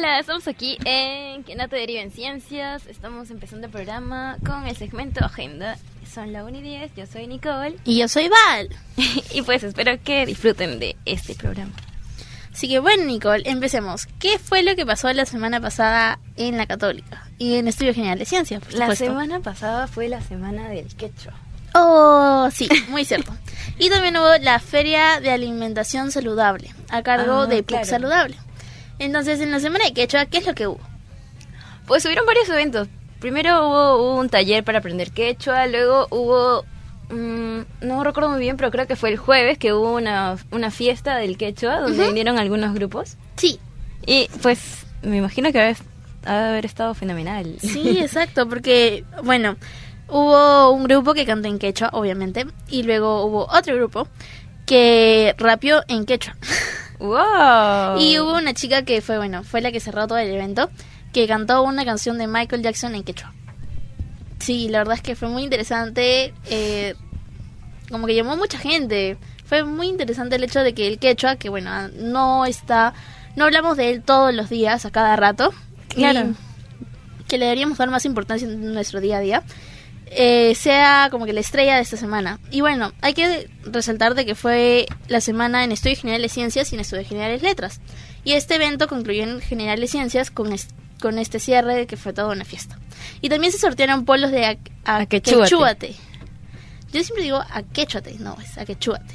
Hola, estamos aquí en Que no te deriven ciencias. Estamos empezando el programa con el segmento Agenda. Son la 1:10, yo soy Nicole. Y yo soy Val. Y pues espero que disfruten de este programa. Así que bueno, Nicole, empecemos. ¿Qué fue lo que pasó la semana pasada en la Católica? Y en Estudio General de Ciencias, por supuesto. La semana pasada fue la semana del quechua. Oh, sí, muy cierto. Y también hubo la Feria de Alimentación Saludable, a cargo de PUC Saludable. Entonces, en la semana de quechua, ¿qué es lo que hubo? Pues hubieron varios eventos. Primero hubo un taller para aprender quechua, luego hubo... no recuerdo muy bien, pero creo que fue el jueves que hubo una fiesta del quechua donde vinieron algunos grupos. Sí. Y pues me imagino que ha de haber estado fenomenal. Sí, exacto, porque, bueno, hubo un grupo que cantó en quechua, obviamente, y luego hubo otro grupo que rapeó en quechua. ¡Wow! Y hubo una chica que fue la que cerró todo el evento, que cantó una canción de Michael Jackson en quechua. Sí, la verdad es que fue muy interesante, como que llamó mucha gente. Fue muy interesante el hecho de que el quechua, que bueno, no hablamos de él todos los días, a cada rato. Claro. Que le deberíamos dar más importancia en nuestro día a día. Sea como que la estrella de esta semana. Y bueno, hay que resaltar de que fue la semana en Estudios Generales Ciencias y en Estudios Generales Letras. Y este evento concluyó en Generales Ciencias con este cierre que fue toda una fiesta. Y también se sortearon polos de aquechúate. Yo siempre digo aquechúate, no, es aquechúate.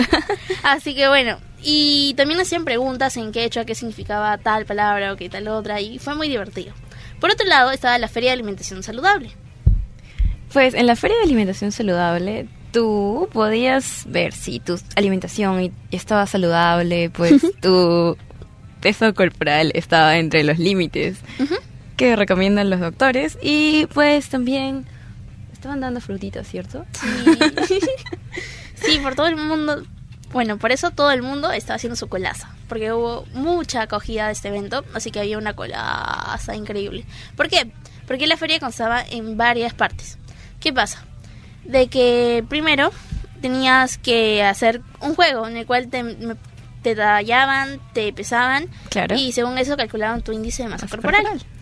Así que bueno, y también hacían preguntas en quechua qué significaba tal palabra o qué tal otra, y fue muy divertido. Por otro lado estaba la Feria de Alimentación Saludable. Pues en la Feria de Alimentación Saludable tú podías ver si tu alimentación estaba saludable, pues tu peso corporal estaba entre los límites que recomiendan los doctores, y pues también estaban dando frutitas, ¿cierto? Sí. Sí, por todo el mundo. Bueno, por eso todo el mundo estaba haciendo su colaza, porque hubo mucha acogida de este evento, así que había una colaza increíble. ¿Por qué? Porque la feria constaba en varias partes. ¿Qué pasa? De que primero tenías que hacer un juego en el cual te tallaban, te pesaban, claro, y según eso calculaban tu índice de masa corporal.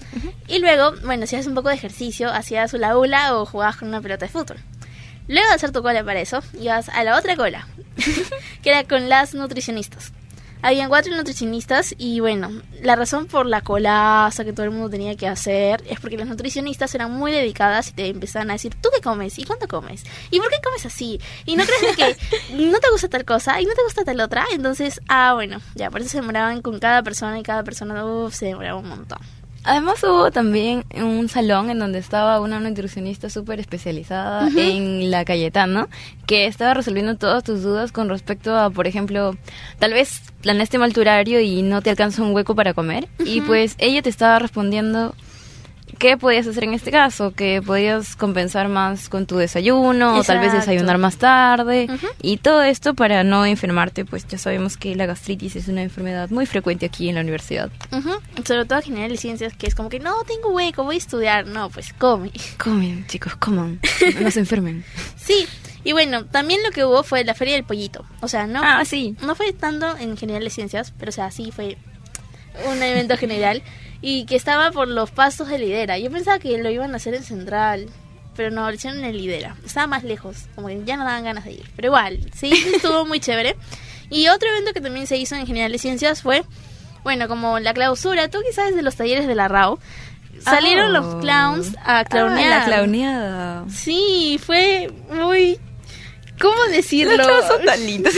Y luego, bueno, hacías un poco de ejercicio, hacías hula hula o jugabas con una pelota de fútbol. Luego de hacer tu cola para eso, ibas a la otra cola, que era con las nutricionistas. Habían 4 nutricionistas y bueno, la razón por la colaza que todo el mundo tenía que hacer es porque las nutricionistas eran muy dedicadas y te empezaban a decir, ¿tú qué comes? ¿Y cuánto comes? ¿Y por qué comes así? ¿Y no crees que no te gusta tal cosa? ¿Y no te gusta tal otra? Entonces, bueno, ya, por eso se demoraban con cada persona y cada persona se demoraba un montón. Además hubo también un salón en donde estaba una nutricionista súper especializada en la Cayetano, que estaba resolviendo todas tus dudas con respecto a, por ejemplo, tal vez planeaste mal tu horario y no te alcanza un hueco para comer, y pues ella te estaba respondiendo qué podías hacer en este caso, que podías compensar más con tu desayuno, o tal vez desayunar más tarde, y todo esto para no enfermarte, pues ya sabemos que la gastritis es una enfermedad muy frecuente aquí en la universidad. Sobre todo General de Ciencias, que es como que no tengo hueco, voy a estudiar. No, pues come. Comen, chicos, coman, no se enfermen. Sí, y bueno, también lo que hubo fue la Feria del Pollito. O sea, no fue tanto en General de Ciencias, pero o sea, sí fue un evento general. Y que estaba por los pastos de Lidera. Yo pensaba que lo iban a hacer en Central, pero no, lo hicieron en Lidera. Estaba más lejos, como que ya no daban ganas de ir. Pero igual, sí, estuvo muy chévere. Y otro evento que también se hizo en General de Ciencias fue, bueno, como la clausura. Tú que sabes de los talleres de la RAO, salieron los clowns a clownear. La clowneada. Sí, fue muy... ¿Cómo decirlo? Los chavos son tan lindos.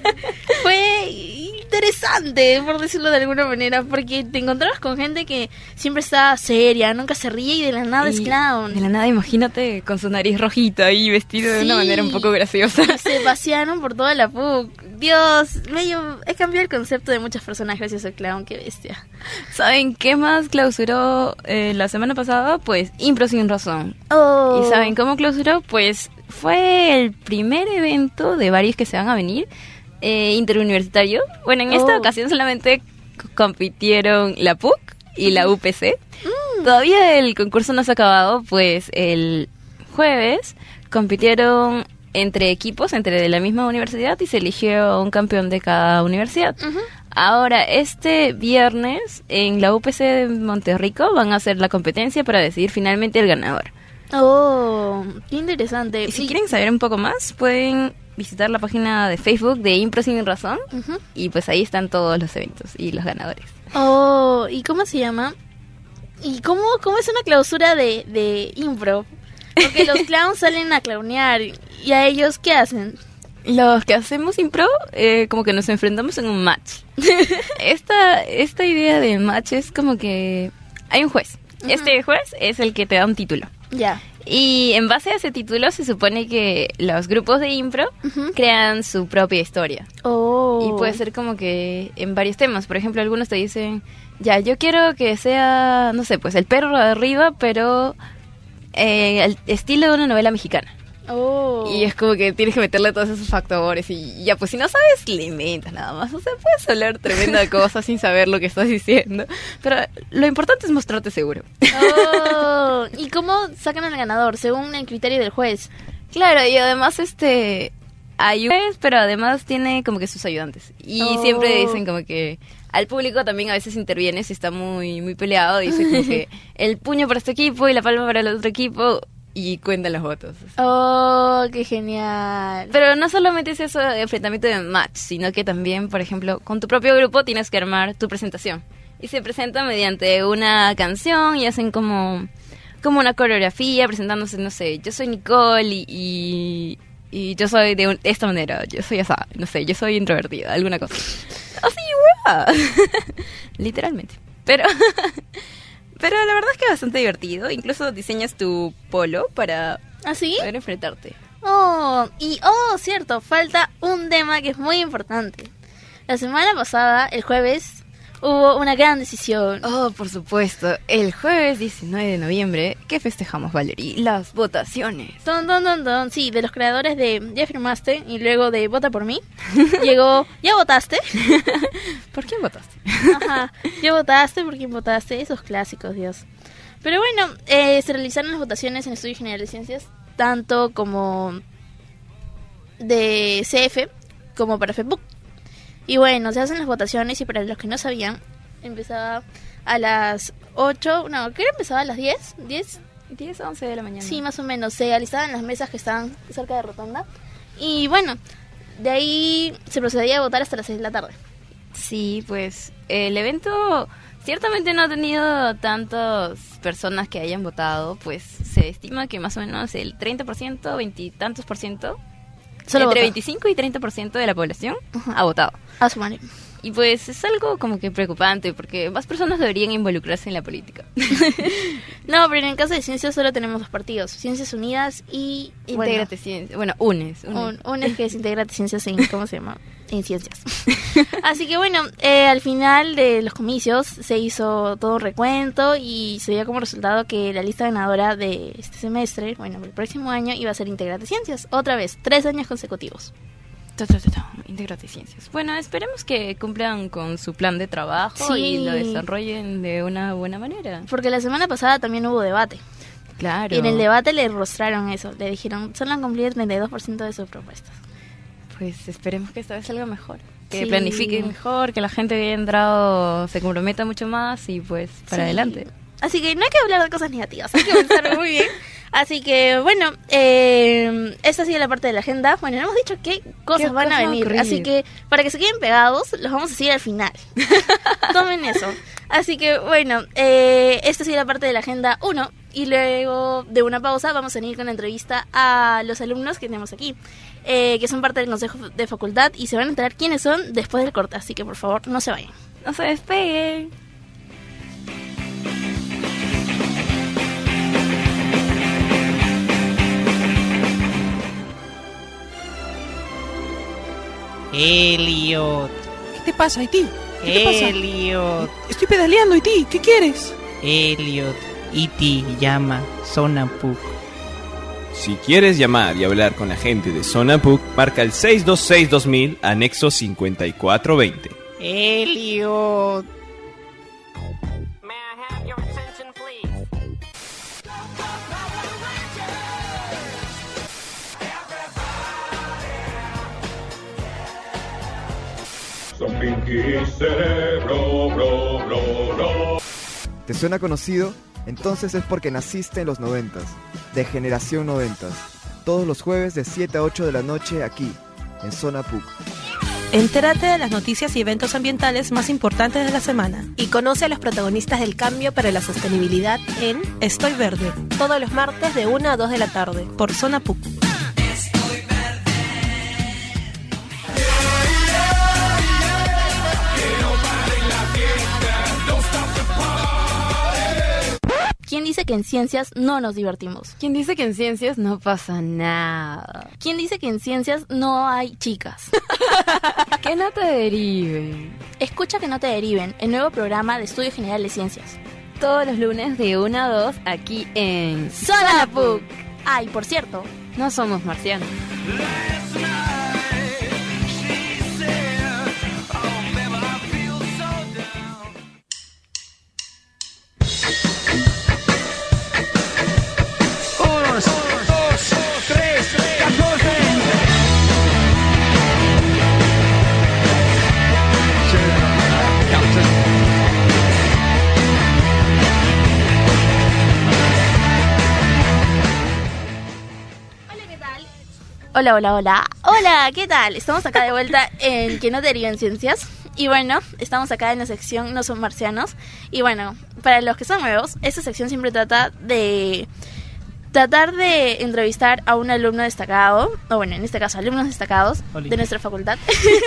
Fue interesante, por decirlo de alguna manera, porque te encontrabas con gente que siempre está seria, nunca se ríe y de la nada es clown. De la nada, imagínate con su nariz rojita y vestido de una manera un poco graciosa. Y se pasearon por toda la PUC. Dios, he cambiado el concepto de muchas personas gracias al clown, qué bestia. ¿Saben qué más clausuró la semana pasada? Pues Impro Sin Razón. ¿Y saben cómo clausuró? Pues fue el primer evento de varios que se van a venir, interuniversitario. Bueno, en esta ocasión solamente compitieron la PUC y la UPC. Todavía el concurso no se ha acabado, pues el jueves compitieron entre equipos, entre de la misma universidad, y se eligió un campeón de cada universidad. Ahora, este viernes, en la UPC de Monterrico, van a hacer la competencia para decidir finalmente el ganador. Oh, qué interesante. Y si quieren saber un poco más, pueden visitar la página de Facebook de Impro Sin Razón, y pues ahí están todos los eventos y los ganadores. Oh, ¿y cómo se llama? ¿Y cómo es una clausura de impro? Porque los clowns salen a clownear, ¿y a ellos qué hacen? Los que hacemos impro, como que nos enfrentamos en un match. Esta idea de match es como que hay un juez. Este juez es el que te da un título. Ya. Y en base a ese título se supone que los grupos de impro crean su propia historia. Oh. Y puede ser como que en varios temas. Por ejemplo, algunos te dicen, ya, yo quiero que sea, no sé, pues el perro de arriba, pero al estilo de una novela mexicana. Oh. Y es como que tienes que meterle todos esos factores y ya, pues si no sabes, le inventas nada más. O sea, puedes hablar tremenda cosa sin saber lo que estás diciendo. Pero lo importante es mostrarte seguro. Oh. ¿Y cómo sacan al ganador? Según el criterio del juez. Claro, y además hay un juez, pero además tiene como que sus ayudantes. Y siempre dicen como que al público también a veces interviene si está muy, muy peleado. Dice como que el puño para este equipo y la palma para el otro equipo. Y cuentan los votos. Oh, qué genial. Pero no solamente es eso de enfrentamiento de match, sino que también, por ejemplo, con tu propio grupo tienes que armar tu presentación. Y se presenta mediante una canción y hacen como una coreografía presentándose, no sé, yo soy Nicole y yo soy de esta manera, yo soy esa, no sé, yo soy introvertida, alguna cosa. Así, ¡guau! Literalmente. Pero la verdad es que es bastante divertido. Incluso diseñas tu polo para ¿sí? poder enfrentarte. Cierto, falta un tema que es muy importante. La semana pasada, el jueves, hubo una gran decisión. Oh, por supuesto. El jueves 19 de noviembre, ¿qué festejamos, Valerie? Las votaciones. Sí, de los creadores de Ya firmaste y luego de Vota por mí. Llegó, ¿ya votaste? ¿Por quién votaste? Ajá, ¿ya votaste? ¿Por quién votaste? Esos clásicos, Dios. Pero bueno, se realizaron las votaciones en el Estudio General de Ciencias, tanto como de CF como para FEPUC. Y bueno, se hacen las votaciones y para los que no sabían, empezaba a las 8, no, creo que empezaba a las 10, 11 de la mañana. Sí, más o menos, se alistaban las mesas que estaban cerca de Rotonda. Y bueno, de ahí se procedía a votar hasta las 6 de la tarde. Sí, pues el evento ciertamente no ha tenido tantas personas que hayan votado, pues se estima que más o menos el 30%, 20 y tantos por ciento, solo entre vota. 25 y 30% de la población ha votado. A su manera. Y pues es algo como que preocupante, porque más personas deberían involucrarse en la política. No, pero en el caso de Ciencias solo tenemos dos partidos, Ciencias Unidas y... Intégrate Ciencias, bueno, UNES. UNES, que es Intégrate Ciencias en, ¿cómo se llama? En Ciencias. Así que bueno, al final de los comicios se hizo todo un recuento y se dio como resultado que la lista ganadora de este semestre, bueno, el próximo año, iba a ser Intégrate Ciencias. Otra vez, 3 años consecutivos. Intégrate Ciencias. Bueno, esperemos que cumplan con su plan de trabajo Sí. y lo desarrollen de una buena manera. Porque la semana pasada también hubo debate. Claro. Y en el debate le rostraron eso. Le dijeron, solo han cumplido el 32% de sus propuestas. Pues esperemos que esta vez salga mejor. Que Sí. planifiquen mejor, que la gente que haya entrado se comprometa mucho más y pues para Sí. adelante. Así que no hay que hablar de cosas negativas, hay que pensar muy bien. Así que bueno, esta ha sido la parte de la agenda. Bueno, no hemos dicho qué cosas van a venir, ocurrir? así que para que se queden pegados, los vamos a seguir al final. Tomen eso. Así que bueno, esta ha sido la parte de la agenda 1 y luego de una pausa vamos a venir con la entrevista a los alumnos que tenemos aquí, que son parte del consejo de facultad y se van a enterar quiénes son después del corte, así que por favor no se vayan. No se despeguen. Elliot, ¿Qué te pasa, Iti? ¿Qué te pasa? Elliot, Estoy pedaleando, Iti. ¿Qué quieres? Elliot, Iti llama Sonapuk. Si quieres llamar y hablar con la gente de Zona PUC, marca el 626-2000, anexo 5420. Elliot. Son Pinky y Cerebro, bro, bro, bro. ¿Te suena conocido? Entonces es porque naciste en los 90s, de generación 90s. Todos los jueves de 7 a 8 de la noche aquí, en Zona PUC. Entérate de las noticias y eventos ambientales más importantes de la semana. Y conoce a los protagonistas del cambio para la sostenibilidad en Estoy Verde, todos los martes de 1 a 2 de la tarde, por Zona PUC. ¿Quién dice que en ciencias no nos divertimos? ¿Quién dice que en ciencias no pasa nada? ¿Quién dice que en ciencias no hay chicas? Que no te deriven. Escucha Que no te deriven, el nuevo programa de Estudio General de Ciencias. Todos los lunes de 1 a 2 aquí en Zona PUC. Ah, y por cierto, no somos marcianos. Hola, ¿qué tal? Estamos acá de vuelta en Que no te deriven ciencias. Y bueno, estamos acá en la sección No son marcianos. Y bueno, para los que son nuevos, esta sección siempre trata de entrevistar a un alumno destacado, o bueno, en este caso alumnos destacados de nuestra facultad.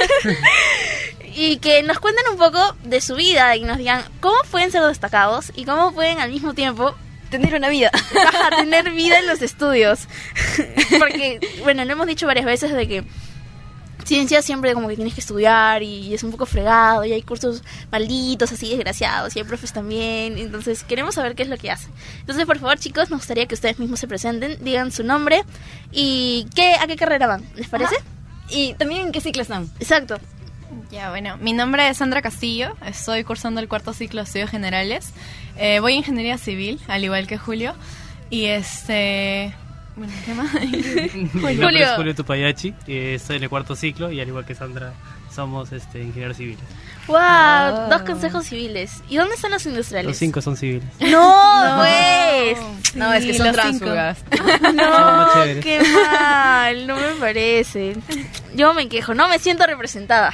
Y que nos cuenten un poco de su vida y nos digan cómo pueden ser destacados y cómo pueden al mismo tiempo tener una vida. Tener vida en los estudios. Porque, bueno, lo hemos dicho varias veces de que ciencia siempre como que tienes que estudiar y es un poco fregado y hay cursos malditos, así desgraciados, y hay profes también. Entonces queremos saber qué es lo que hacen. Entonces, por favor, chicos, nos gustaría que ustedes mismos se presenten, digan su nombre y a qué carrera van. ¿Les parece? Ajá. Y también en qué ciclo están. Exacto. Ya, bueno, mi nombre es Sandra Castillo, estoy cursando el 4º ciclo de estudios generales. Voy a ingeniería civil, al igual que Julio. Y bueno, ¿qué más? Mi nombre es Julio Tupayachi, estoy en el 4º ciclo y al igual que Sandra somos ingenieros civiles. ¡Wow! 2 consejos civiles. ¿Y dónde están los industriales? Los 5 son civiles. ¡No, pues! Sí, no, es que son tránsfugas. No, qué mal, no me parece. Yo me quejo, no me siento representada.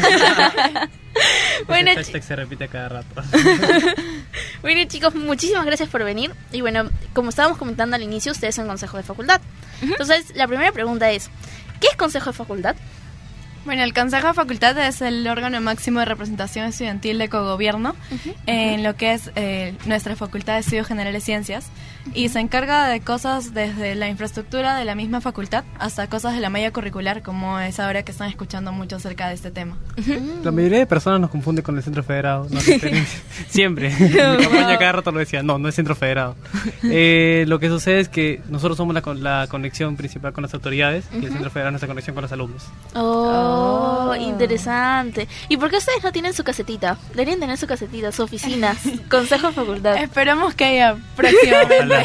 Bueno, el hashtag se repite cada rato. Bueno, chicos, muchísimas gracias por venir. Y bueno, como estábamos comentando al inicio, ustedes son consejo de facultad. Entonces, la primera pregunta es, ¿qué es consejo de facultad? Bueno, el Consejo de Facultad es el órgano máximo de representación estudiantil de cogobierno en lo que es nuestra Facultad de Estudios Generales Ciencias, y se encarga de cosas desde la infraestructura de la misma facultad hasta cosas de la malla curricular, como es ahora que están escuchando mucho acerca de este tema. La mayoría de personas nos confunde con el Centro Federado, no siempre. Mi campaña cada rato lo decía, no es Centro Federado. Lo que sucede es que nosotros somos la conexión principal con las autoridades y el Centro Federado es nuestra conexión con los alumnos. Oh, interesante. ¿Y por qué ustedes no tienen su casetita? Deberían tener su casetita, su oficina, consejo de facultad. Esperemos que haya próximamente.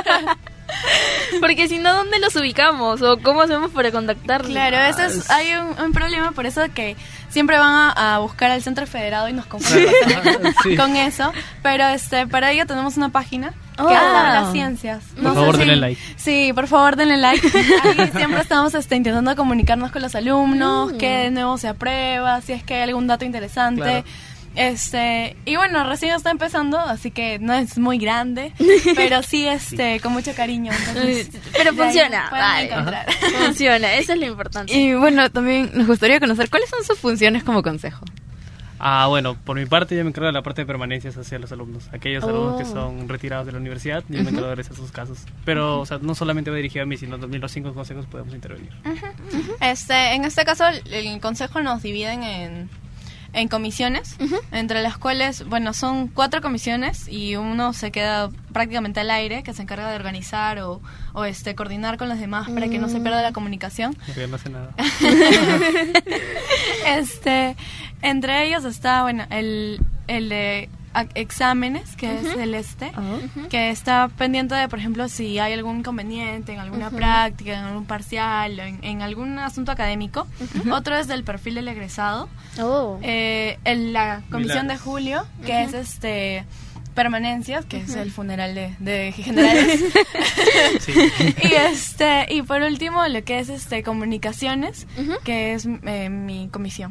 Porque si no, ¿dónde los ubicamos? ¿O cómo hacemos para contactarlos? Claro, hay un problema, por eso que siempre van a buscar al Centro Federado y nos confunden con eso. Pero para ello tenemos una página que habla de las ciencias. Por favor, denle like. Sí, por favor, denle like. Ahí siempre estamos intentando comunicarnos con los alumnos, qué de nuevo se aprueba, si es que hay algún dato interesante. Claro. Y bueno, recién está empezando, así que no es muy grande, pero sí, con mucho cariño. Entonces, pero funciona, vale. Funciona, eso es lo importante. Y bueno, también nos gustaría conocer cuáles son sus funciones como consejo. Bueno, por mi parte yo me encargo de la parte de permanencias hacia los alumnos. Aquellos alumnos que son retirados de la universidad, yo me encargo de realizar sus casos. Pero, o sea, no solamente va dirigido a mí, sino también los 5 consejos podemos intervenir. En este caso, el consejo nos dividen en comisiones, entre las cuales, bueno, son 4 comisiones y uno se queda prácticamente al aire, que se encarga de organizar o coordinar con los demás para que no se pierda la comunicación. Porque no hace nada. Entre ellos está, bueno, el de exámenes, que es Celeste, que está pendiente de, por ejemplo, si hay algún inconveniente en alguna práctica, en algún parcial, en algún asunto académico. Otro es del perfil del egresado. En la comisión de julio, que es permanencias, que es el funeral de generales. Y por último, lo que es comunicaciones, que es mi comisión.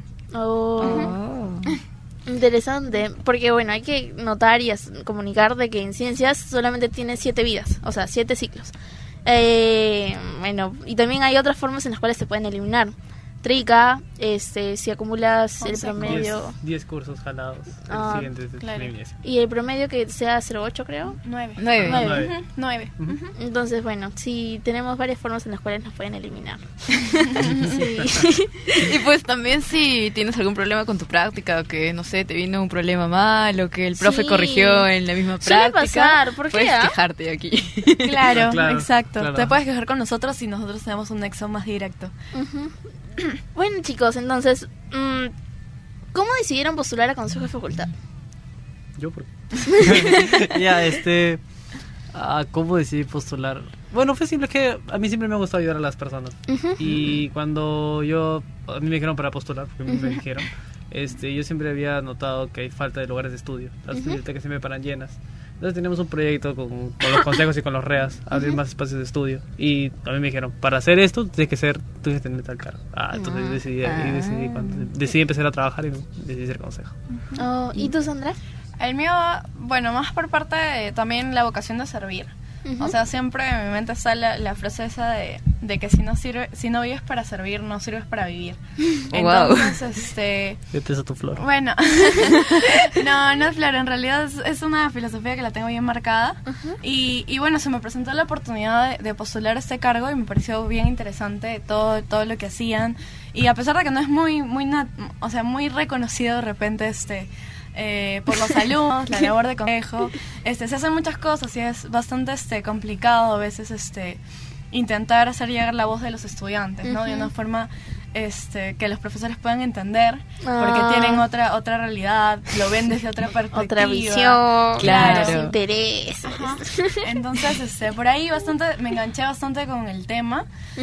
Interesante, porque bueno, hay que notar y comunicar de que en ciencias solamente tiene 7 vidas, o sea, 7 ciclos. Bueno, y también hay otras formas en las cuales se pueden eliminar. Trica, si acumulas el promedio... 10 cursos jalados, el siguiente es y el promedio que sea 0,8 creo. 9. Entonces, bueno, sí, tenemos varias formas en las cuales nos pueden eliminar. Y pues también si tienes algún problema con tu práctica, o que, no sé, te vino un problema mal, o que el profe corrigió en la misma práctica. Suele pasar, ¿por qué? Puedes quejarte aquí. Claro, exacto. Te puedes quejar con nosotros y nosotros tenemos un nexo más directo. Bueno, chicos, entonces, ¿cómo decidieron postular a Consejo de Facultad? Yo, ¿cómo decidí postular? Bueno, fue simple, que a mí siempre me ha gustado ayudar a las personas. Y cuando a mí me dijeron para postular, porque me dijeron, yo siempre había notado que hay falta de lugares de estudio. Las bibliotecas siempre paran llenas. Entonces teníamos un proyecto con los consejos y con los REAS, abrir más espacios de estudio. Y a mí me dijeron, para hacer esto, tienes que tener tal cargo. Entonces decidí empezar a trabajar y decidí ser consejo. ¿Y tú, Sandra? El mío, bueno, más por parte de también la vocación de servir. O sea, siempre en mi mente está la frase esa de que si no vives para servir, no sirves para vivir. Entonces, Vete a tu flor. Bueno, no es flor, en realidad es una filosofía que la tengo bien marcada. Y bueno, se me presentó la oportunidad de postular este cargo y me pareció bien interesante todo lo que hacían. Y a pesar de que no es muy reconocido de repente por los alumnos, la labor de consejo, se hacen muchas cosas y es bastante complicado a veces intentar hacer llegar la voz de los estudiantes, ¿no? De una forma que los profesores puedan entender, porque tienen otra realidad, lo ven desde otra perspectiva, otra visión, claro, interés. Entonces, por ahí me enganché bastante con el tema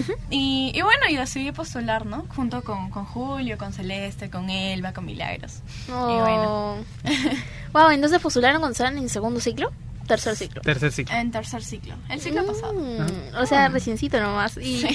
y bueno, y decidí postular, ¿no? Junto con Julio, con Celeste, con Elba, con Milagros. Y bueno. Wow, entonces postularon cuando estaban en segundo ciclo. Tercer ciclo. En tercer ciclo. El ciclo pasado. O sea, reciencito nomás. ¿Y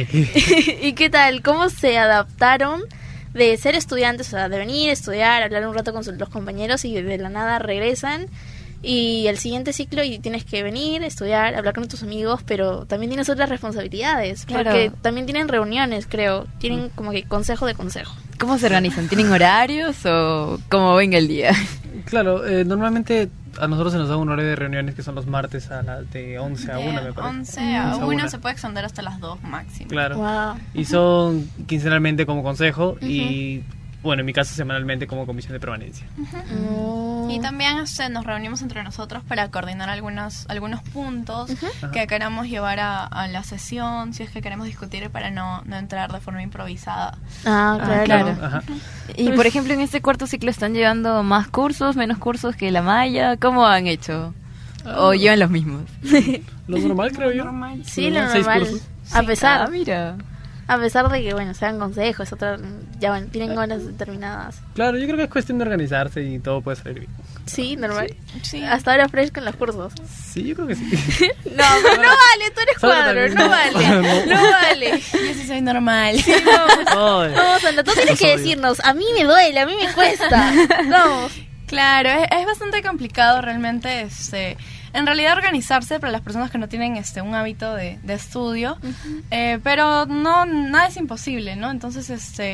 ¿Y qué tal? ¿Cómo se adaptaron de ser estudiantes, o sea, de venir, estudiar, hablar un rato con los compañeros y de la nada regresan? Y el siguiente ciclo y tienes que venir, estudiar, hablar con tus amigos, pero también tienes otras responsabilidades. Claro. Porque también tienen reuniones, creo. Tienen como que consejo de consejo. ¿Cómo se organizan? ¿Tienen horarios o cómo venga el día? Claro, normalmente a nosotros se nos da un horario de reuniones que son los martes de 11 a 1, me parece. 11 a 1 se puede extender hasta las 2 máximo. Claro. Wow. Y son quincenalmente como consejo y, bueno, en mi caso semanalmente como comisión de permanencia. Y también nos reunimos entre nosotros para coordinar algunos puntos que queramos llevar a la sesión, si es que queremos discutir, para no entrar de forma improvisada. Claro. Y por ejemplo, en este cuarto ciclo están llevando más cursos, menos cursos que la malla. ¿Cómo han hecho? ¿O llevan los mismos? Lo normal, creo yo. Sí, lo normal. A pesar. Mira. A pesar de que, bueno, sean consejos, tienen horas determinadas. Claro, yo creo que es cuestión de organizarse y todo puede salir bien. Sí, normal. Sí. Hasta ahora fresh con los cursos. Sí, yo creo que sí. No vale, tú eres cuadro, no vale. Yo sí soy normal. Sí, no, Sandra, tú tienes que decirnos, a mí me duele, a mí me cuesta. No. Claro, es bastante complicado realmente en realidad organizarse para las personas que no tienen un hábito de estudio, pero nada es imposible, ¿no? Entonces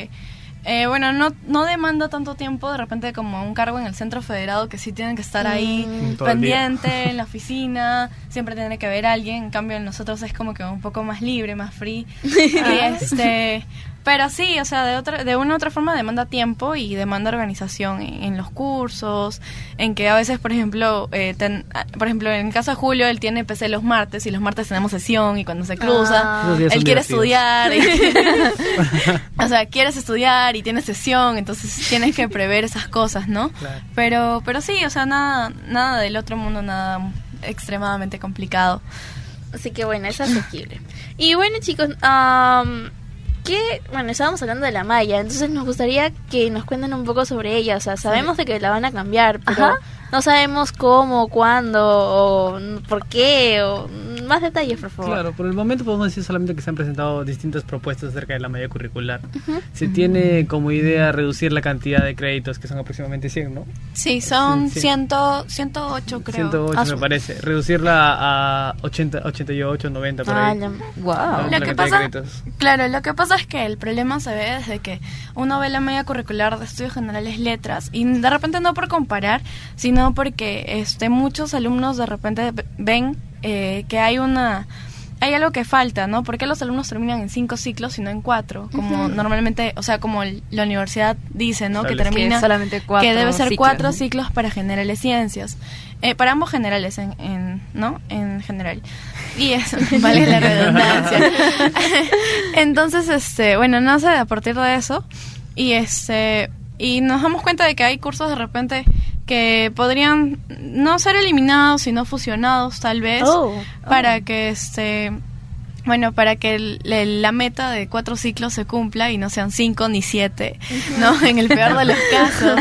bueno, no demanda tanto tiempo de repente como un cargo en el Centro Federado, que sí tienen que estar ahí pendiente en la oficina, siempre tiene que haber alguien. En cambio en nosotros es como que un poco más libre, más free. Pero sí, o sea, de una u otra forma demanda tiempo y demanda organización en los cursos, en que a veces, por ejemplo, en el caso de Julio, él tiene PC los martes y los martes tenemos sesión y cuando se cruza, él quiere estudiar. O sea, quieres estudiar y tienes sesión, entonces tienes que prever esas cosas, ¿no? Claro. Pero sí, o sea, nada del otro mundo, nada extremadamente complicado. Así que bueno, es asequible. Y bueno, chicos, estábamos hablando de la malla, entonces nos gustaría que nos cuenten un poco sobre ella. O sea, sabemos de que la van a cambiar, pero no sabemos cómo, cuándo, o por qué, o más detalles, por favor. Claro, por el momento podemos decir solamente que se han presentado distintas propuestas acerca de la malla curricular. Se tiene como idea reducir la cantidad de créditos, que son aproximadamente 100, ¿no? Sí, son 108, creo. 108 me parece. Reducirla a 88, 90 por ahí. Wow. Lo que pasa es que el problema se ve desde que uno ve la malla curricular de Estudios Generales Letras y de repente no por comparar, sino porque muchos alumnos de repente ven que hay algo que falta, ¿no? ¿Por qué los alumnos terminan en 5 ciclos y no en 4? Como normalmente, o sea, como la universidad dice, ¿no? Que termina, solamente 4 que debe ser ciclos, 4 ¿no? ciclos para generales ciencias. Para ambos generales, ¿no? En general. Y eso, vale la redundancia. Entonces, nace a partir de eso. Y nos damos cuenta de que hay cursos de repente que podrían no ser eliminados, sino fusionados tal vez, para que para que la meta de 4 ciclos se cumpla y no sean 5 ni 7, ¿no? En el peor de los casos.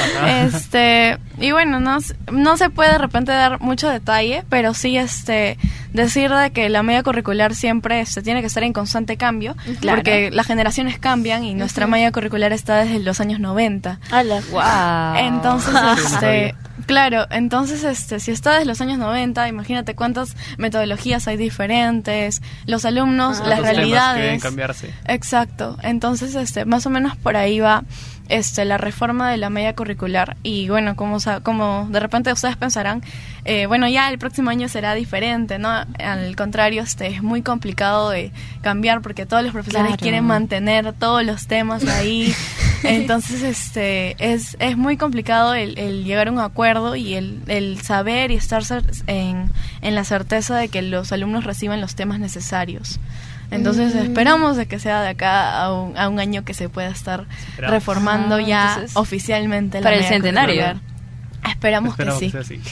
Y bueno, no se puede de repente dar mucho detalle, pero sí decir de que la malla curricular siempre tiene que estar en constante cambio, porque las generaciones cambian y nuestra malla curricular está desde los años 90. Wow. Entonces, claro, entonces si está desde los años 90, imagínate cuántas metodologías hay diferentes, los alumnos, las realidades que deben cambiarse. Exacto. Entonces, más o menos por ahí va la reforma de la malla curricular. Y bueno, como de repente ustedes pensarán, ya el próximo año será diferente, ¿no? Al contrario, es muy complicado de cambiar porque todos los profesores quieren mantener todos los temas ahí. Entonces, es muy complicado el llegar a un acuerdo y el saber y estar en la certeza de que los alumnos reciban los temas necesarios. Entonces esperamos de que sea de acá a un año que se pueda estar reformando ya oficialmente la para el centenario. Esperamos que sí. sea así.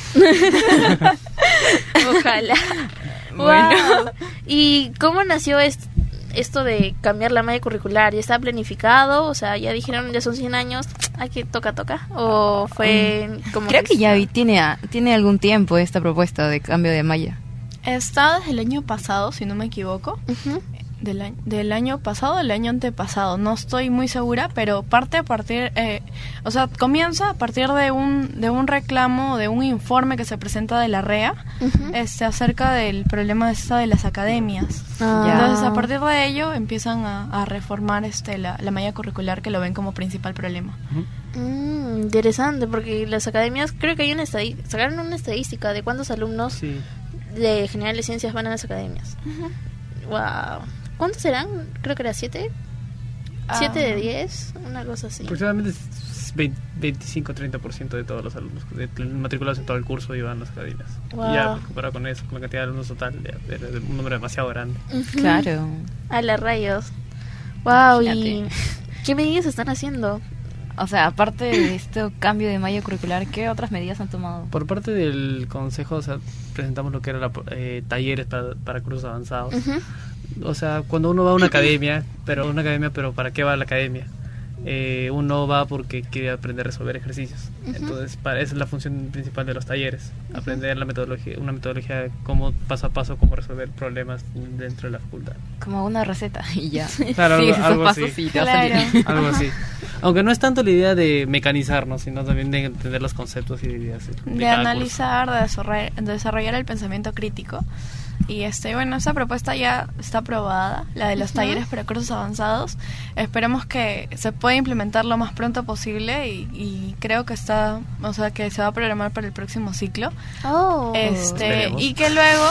Ojalá. Bueno. Wow. ¿Y cómo nació esto de cambiar la malla curricular? ¿Ya está planificado? O sea, ya dijeron, ya son 100 años, que toca. ¿O fue como creo que ya tiene algún tiempo esta propuesta de cambio de malla? Está desde el año pasado, si no me equivoco. Del año pasado, del año antepasado, no estoy muy segura, pero comienza a partir de un reclamo, de un informe que se presenta de la REA, acerca del problema de las academias. Entonces, a partir de ello, empiezan a reformar la malla curricular, que lo ven como principal problema. Interesante, porque las academias, creo que hay sacaron una estadística de cuántos alumnos de General de Ciencias van a las academias. Wow. ¿Cuántos serán? Creo que era 7. 7 de 10, una cosa así. Aproximadamente 25-30% de todos los alumnos matriculados en todo el curso iban a las academias. Wow. Y ya comparado con eso, con la cantidad de alumnos total, era un número demasiado grande. Claro. A las rayos. Wow. Imagínate. ¿Y qué medidas están haciendo? O sea, aparte de este cambio de malla curricular, ¿qué otras medidas han tomado? Por parte del consejo, presentamos lo que era talleres para cursos avanzados. O sea, cuando uno va a una academia, pero ¿para qué va a la academia? Uno va porque quiere aprender a resolver ejercicios. Entonces, esa es la función principal de los talleres, aprender una metodología, cómo paso a paso, cómo resolver problemas dentro de la facultad. Como una receta y ya. Claro, sigues esos algo pasos así. y te va a salir. Algo así. Aunque no es tanto la idea de mecanizarnos, sino también de entender los conceptos y de ideas. De analizar, de desarrollar el pensamiento crítico. Y bueno, esa propuesta ya está aprobada, la de los talleres para cursos avanzados. Esperemos que se pueda implementar lo más pronto posible y creo que que se va a programar para el próximo ciclo. Y que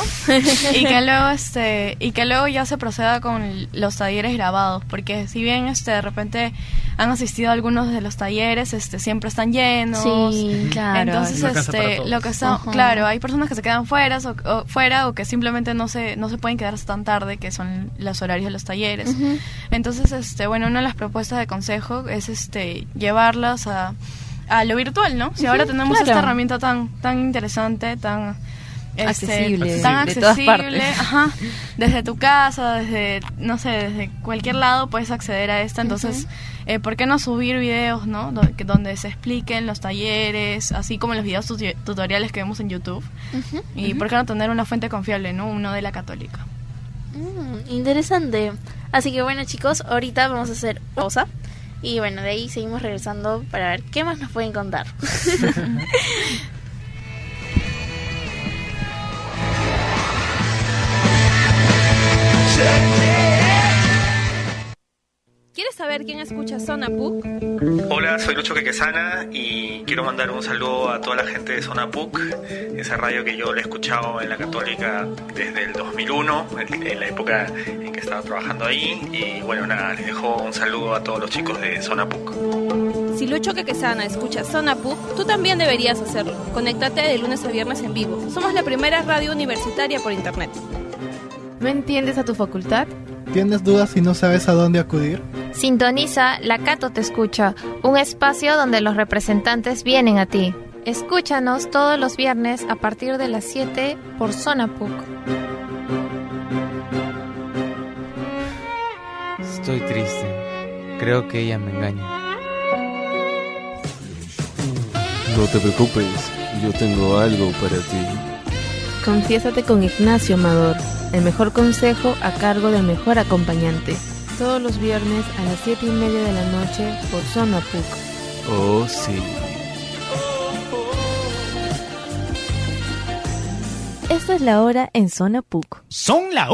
luego ya se proceda con los talleres grabados, porque si bien de repente han asistido a algunos de los talleres, siempre están llenos. Sí, claro. Entonces, claro, hay personas que se quedan fuera o que simplemente no se pueden quedar hasta tan tarde, que son los horarios de los talleres. Entonces, una de las propuestas de consejo es llevarlas a lo virtual, ¿no? Si ahora tenemos esta herramienta tan interesante, tan accesible, de todas partes. Desde tu casa, desde cualquier lado puedes acceder a esta. Entonces, ¿por qué no subir videos, no? Donde se expliquen los talleres, así como los videos tutoriales que vemos en YouTube. Y ¿por qué no tener una fuente confiable, no? Uno de la Católica. Interesante. Así que bueno, chicos, ahorita vamos a hacer pausa. Y bueno, de ahí seguimos regresando para ver qué más nos pueden contar. ¿Quieres saber quién escucha Zona PUC? Hola, soy Lucho Quequesana y quiero mandar un saludo a toda la gente de Zona PUC, esa radio que yo la he escuchado en la Católica desde el 2001, en la época en que estaba trabajando ahí. Y bueno, nada, les dejo un saludo a todos los chicos de Zona PUC. Si Lucho Quequesana escucha Zona PUC, tú también deberías hacerlo. Conéctate de lunes a viernes en vivo. Somos la primera radio universitaria por internet. ¿No entiendes a tu facultad? ¿Tienes dudas y no sabes a dónde acudir? Sintoniza La Cato Te Escucha, un espacio donde los representantes vienen a ti. Escúchanos todos los viernes a partir de las 7 por Zona PUC. Estoy triste. Creo que ella me engaña. No te preocupes, yo tengo algo para ti. Confiésate con Ignacio Amador, el mejor consejo a cargo del mejor acompañante. Todos los viernes a las 7:30 de la noche por Zona PUC. Oh, sí. Esta es la hora en Zona PUC. Son la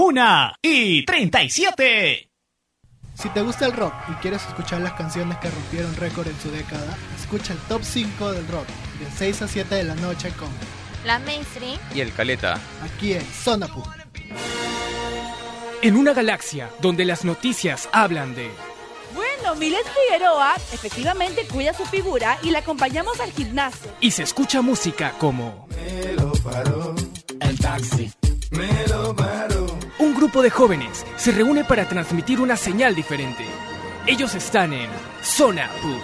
1:37. Si te gusta el rock y quieres escuchar las canciones que rompieron récord en su década, escucha el Top 5 del rock, de 6 a 7 de la noche con La Mainstream y el Caleta, aquí en Zona PUC. En una galaxia donde las noticias hablan de... Bueno, Miles Figueroa efectivamente cuida su figura y la acompañamos al gimnasio. Y se escucha música como... Me lo paró el taxi, me lo paró. Un grupo de jóvenes se reúne para transmitir una señal diferente. Ellos están en Zona PUC.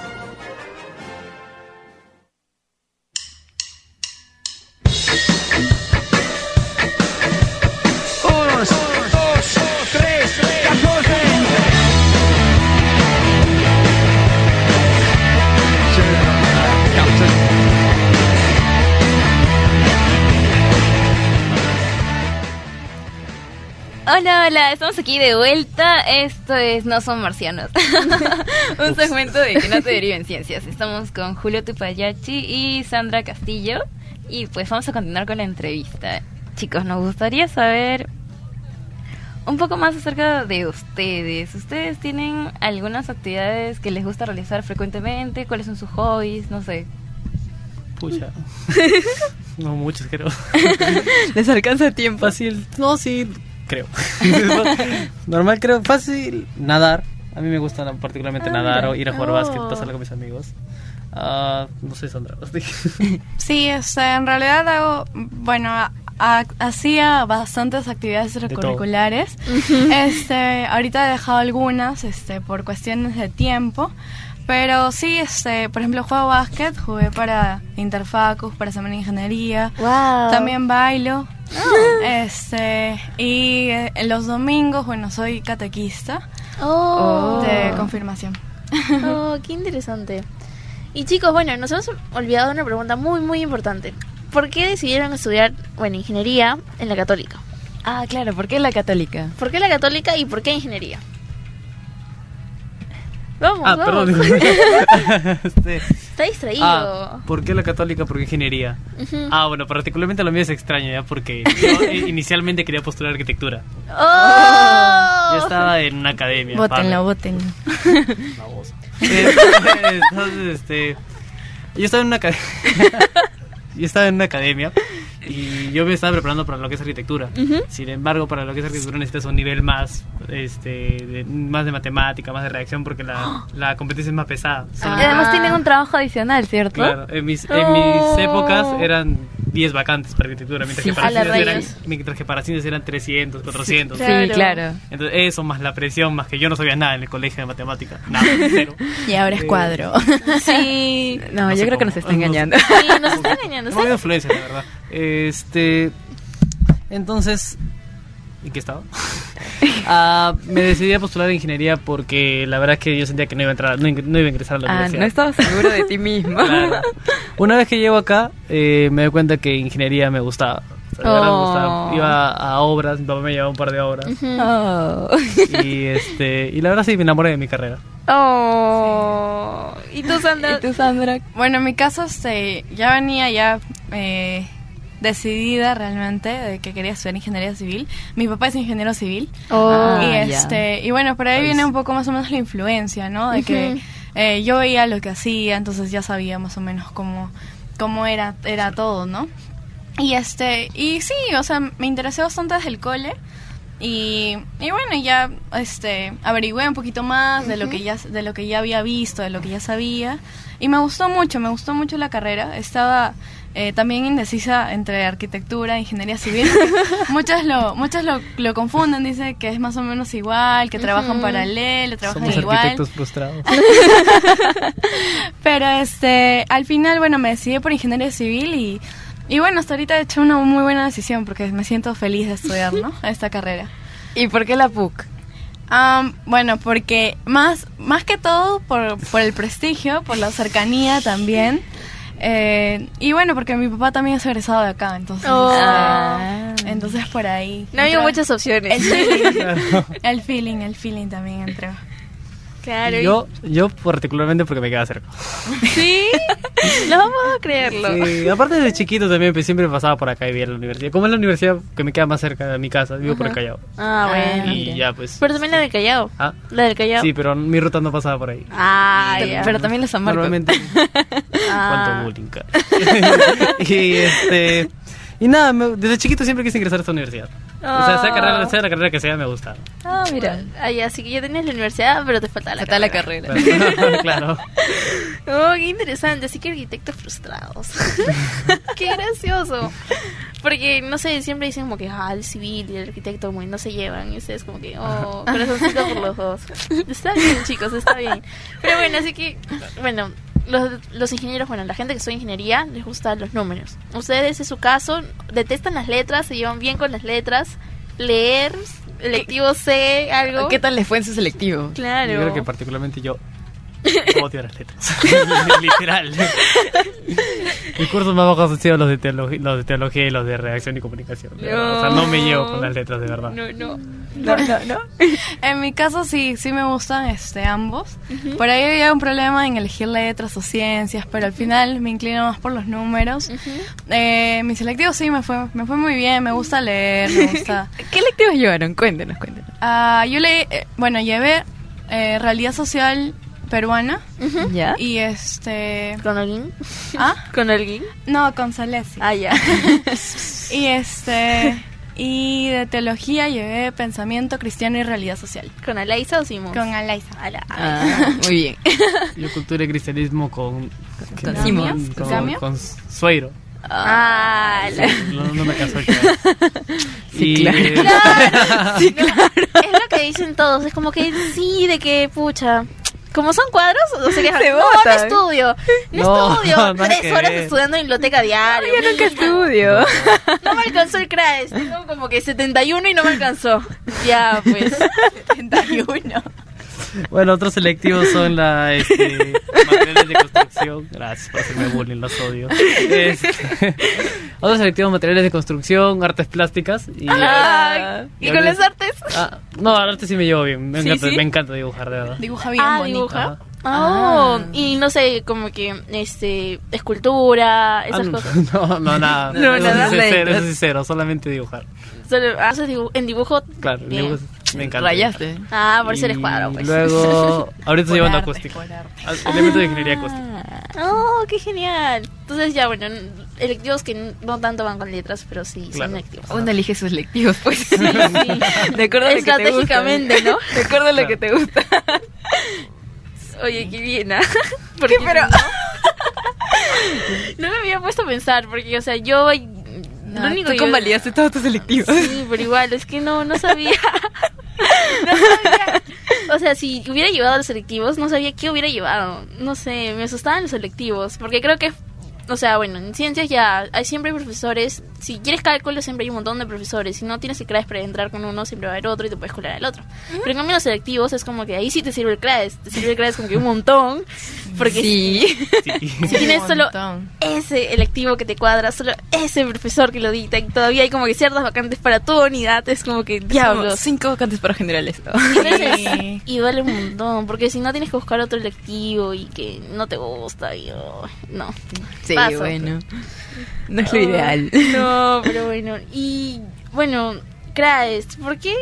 Hola, estamos aquí de vuelta. Esto es No Son Marcianos. Un segmento de Que No Te Deriven Ciencias. Estamos con Julio Tupayachi y Sandra Castillo. Y pues vamos a continuar con la entrevista. Chicos, nos gustaría saber un poco más acerca de ustedes. ¿Ustedes tienen algunas actividades que les gusta realizar frecuentemente? ¿Cuáles son sus hobbies? No sé. Pucha. No muchos, creo. ¿Les alcanza el tiempo? Fácil. No, sí, creo. Normal, creo. Fácil. Nadar. A mí me gusta particularmente nadar o ir a jugar básquet, pasarlo con mis amigos. No sé, Sandra. Sí, en realidad hago, hacía bastantes actividades extracurriculares. Ahorita he dejado algunas, por cuestiones de tiempo. Pero sí, por ejemplo, juego básquet, jugué para Interfacus, para Semana de Ingeniería. Wow. También bailo. Y los domingos, soy catequista de confirmación. Oh, qué interesante. Y chicos, nos hemos olvidado una pregunta muy, muy importante. ¿Por qué decidieron estudiar, ingeniería en la Católica? Ah, claro, ¿por qué la Católica? ¿Por qué la Católica y por qué ingeniería? Vamos. Perdón. Está distraído. ¿Por qué la católica? ¿Por qué ingeniería? Ujú. Bueno, particularmente lo mío es extraño, ¿ya? Porque yo inicialmente quería postular arquitectura. ¡Oh! Yo estaba en una academia. Bótenlo. Entonces, yo estaba en una academia. Yo estaba en una academia y yo me estaba preparando para lo que es arquitectura. Sin embargo, para lo que es arquitectura necesitas un nivel más más de matemática, más de redacción, porque la competencia es más pesada. Y además tienen un trabajo adicional, ¿cierto? Claro, en mis épocas eran 10 vacantes para arquitectura, mientras que para ciencias eran 300, 400. Sí, claro. Entonces eso, más la presión, más que yo no sabía nada en el colegio de matemática. Nada, cero. Y ahora es cuadro. Sí. No, yo creo que nos está engañando. Sí, nos está engañando. No hay influencia, la verdad. Entonces, ¿en qué estaba? Me decidí a postular a ingeniería porque la verdad es que yo sentía que no iba a ingresar a la universidad. No estabas seguro de ti mismo. Claro. Una vez que llego acá, me doy cuenta que ingeniería me gustaba. O sea, de verdad me gustaba. Iba a obras, mi papá me llevaba un par de obras. Y la verdad sí me enamoré de mi carrera. ¿Y tú, Sandra? Bueno, en mi caso ya venía decidida realmente de que quería estudiar ingeniería civil. Mi papá es ingeniero civil. Y bueno, por ahí viene un poco más o menos la influencia, ¿no? De que yo veía lo que hacía, entonces ya sabía más o menos cómo era todo, ¿no? Y sí, o sea, me interesé bastante desde el cole. Y bueno, ya averigüé un poquito más de lo que ya había visto, de lo que ya sabía, y me gustó mucho la carrera. Estaba también indecisa entre arquitectura e ingeniería civil. Muchos lo confunden, dicen que es más o menos igual, que trabajan paralelo, trabajan Somos igual. Arquitectos frustrados. Pero al final, bueno, me decidí por ingeniería civil y bueno, hasta ahorita he hecho una muy buena decisión porque me siento feliz de estudiar, ¿no? Esta carrera. ¿Y por qué la PUC? Bueno, porque más que todo por el prestigio, por la cercanía también. Y bueno, porque mi papá también es egresado de acá, entonces entonces por ahí. No hay muchas opciones. El feeling también entró. Claro. Yo particularmente porque me queda cerca. ¿Sí? No vamos a creerlo. Sí, aparte de chiquito también siempre pasaba por acá y vivía en la universidad. Como es la universidad que me queda más cerca de mi casa, vivo por el Callao. Bueno. Y ya pues. Pero también la del Callao. La del Callao. Sí, pero mi ruta no pasaba por ahí. Ya. Pero también los San Marcos. Normalmente. Cuánto bullying, cara. Y nada, desde chiquito siempre quise ingresar a esta universidad. O sea, sea la carrera que sea, me gusta. Mira. Así que ya tenías la universidad, pero te faltaba la carrera. Claro. Qué interesante. Así que arquitectos frustrados. Qué gracioso. Porque, no sé, siempre dicen como que el civil y el arquitecto como que no se llevan. Y ustedes como que, corazoncito por los dos. Está bien, chicos, está bien. Pero bueno, así que, bueno... Los ingenieros, bueno, la gente que estudia ingeniería les gustan los números. Ustedes, en su caso, detestan las letras, se llevan bien con las letras, leer, electivo C, algo. ¿Qué tal les fue en su selectivo? Claro. Yo creo que particularmente yo odio las letras. Literal. Mis cursos más bajos han sido los de teología y los de redacción y comunicación. O sea, no me llevo con las letras, de verdad. No. En mi caso sí me gustan ambos. Por ahí había un problema en elegir letras o ciencias, pero al final me inclino más por los números. Mi selectivo sí me fue muy bien, me gusta leer, me gusta. ¿Qué electivos llevaron? Cuéntenos. Yo llevé realidad social peruana. ¿Ya? Y ¿Con alguien? ¿Con alguien? No, con Salesi. Ya. Y de teología llevé pensamiento cristiano y realidad social. ¿Con Alaisa o Simón? Con Alaisa. Muy bien. Yo cultura y cristianismo con Simón. Con Sueiro. No me casó el Sí, claro. Es lo que dicen todos. Es como que sí, de que pucha. Como son cuadros, o sea, no estudio. No estudio. 3 horas estudiando en biblioteca diaria. Yo nunca estudio. No me alcanzó el CRAES. Tengo como que 71 y no me alcanzó. Ya, pues. 71. Bueno, otros selectivos son materiales de construcción. Gracias por hacerme bullying, los odio. Otros selectivos, materiales de construcción, artes plásticas. ¿Y con las artes? No, artes sí me llevo bien. Me encanta dibujar, de verdad. Dibuja bien, bonito. Y no sé, como que escultura, esas cosas. No, nada. No, nada. Eso sí cero, solamente dibujar. Solo haces en dibujo. Claro, en bien. dibujo me encanta. Rayaste. Por eso eres cuadro, pues. Luego, ahorita estoy llevando acústico. Elemento de ingeniería acústica. ¡Qué genial! Entonces ya, bueno, electivos que no tanto van con letras, pero sí son electivos. Uno elige sus electivos, pues. Sí. De acuerdo a lo que te gusta. Estratégicamente, ¿no? De acuerdo a lo que te gusta. Oye, qué bien, ¿ah? ¿Qué, pero? No me había puesto a pensar, porque, o sea, yo... lo único tú convalidaste todos tus selectivos. Sí, pero igual, es que no sabía. No sabía. O sea, si hubiera llevado los selectivos, no sabía qué hubiera llevado. No sé, me asustaban los selectivos, porque creo que... O sea, bueno, en ciencias ya siempre hay profesores. Si quieres cálculo, siempre hay un montón de profesores. Si no tienes el CRAES para entrar con uno, siempre va a haber otro y te puedes colar al otro. Pero en cambio los selectivos es como que ahí sí te sirve el CRAES. Te sirve el CRAES como que un montón. Porque si tienes solo ese electivo que te cuadra, solo ese profesor que lo dicta, y todavía hay como que ciertas vacantes para tu unidad, es como que diablos. 5 vacantes para generales. Y duele un montón, porque si no tienes que buscar otro electivo y que no te gusta, y no. Sí, paso. Bueno, no es lo ideal. No, pero bueno. Y bueno, CRAES, ¿por qué?